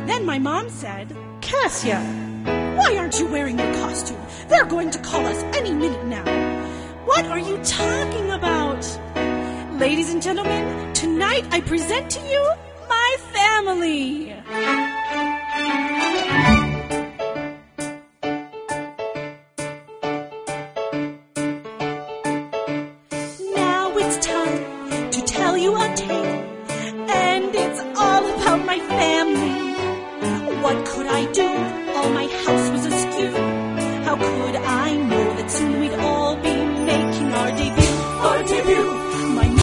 Then my mom said, "Cassia, why aren't you wearing your costume? They're going to call us any minute now." "What are you talking about?" "Ladies and gentlemen, tonight I present to you my family."